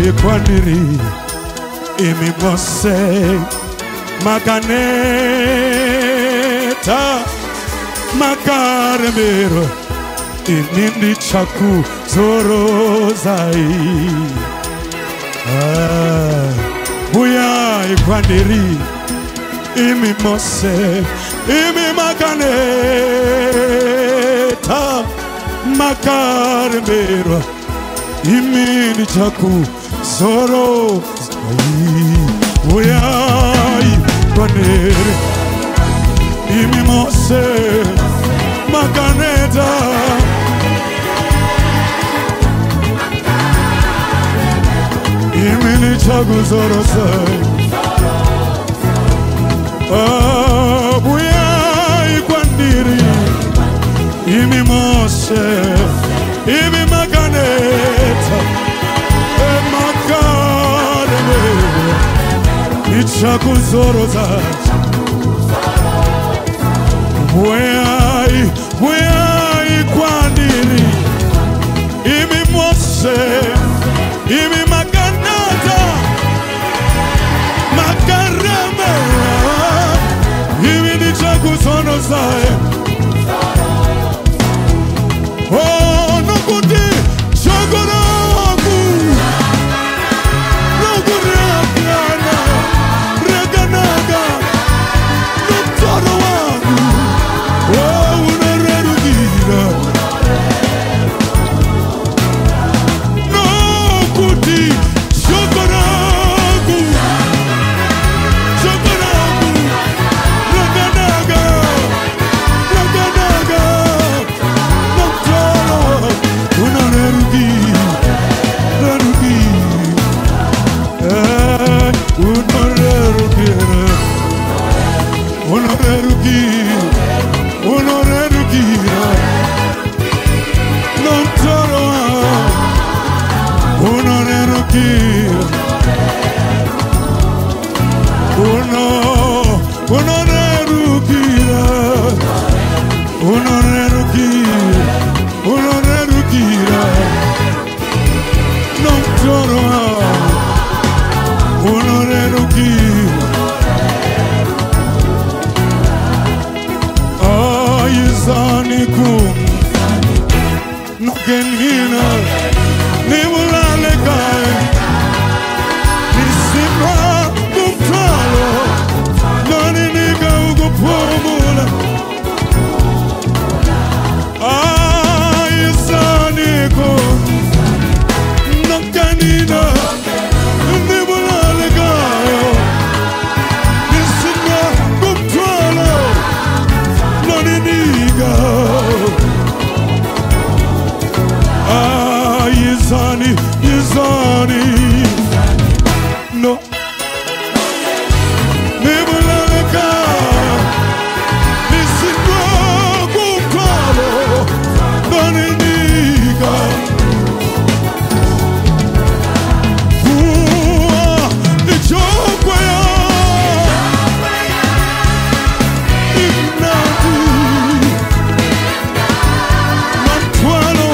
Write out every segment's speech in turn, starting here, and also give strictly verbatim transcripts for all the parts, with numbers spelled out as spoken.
kwaniri imi mose makaneta makaremero inindi chaku zorozai ah, buya kwaniri imi mose imi makaneta makaremero imini chaku zoro uyai kwanere imi mose makaneta imini chaku zoro sai uyai kwanere imi mose imi makaneta Ichaku zorozat Bwai, bwai kwandiri Imi mose, imi makanata Makareme Imi nichaku zorozat Oh, nukuti chokoraku Nukuriakana Reganaga Nutoro wangu Oh, unarerugira Nukuti chokoraku Chokoraku Reganaga Reganaga Nutoro unarerugira Unorerugira, unorerugira, non toro, unorerugira, uno, unorerugira, unorerugira, unorerugira, non toro, unorerugira. Zanikum Nukenina Nimulale kai Nisimra Kumtalo Nani niga ugo pomula Ay zanikum Nukenina Nimulale kai Nisimra Kumtalo Nani niga Ah, Yizani, Yizani No Nibulaleka Nisikwa Kumpalo Nani niga Fua Ichokwaya Ignati Mantwalo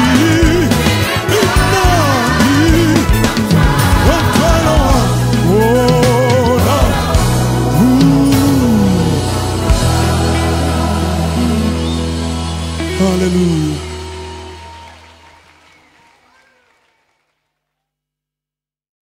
Oh Hallelujah.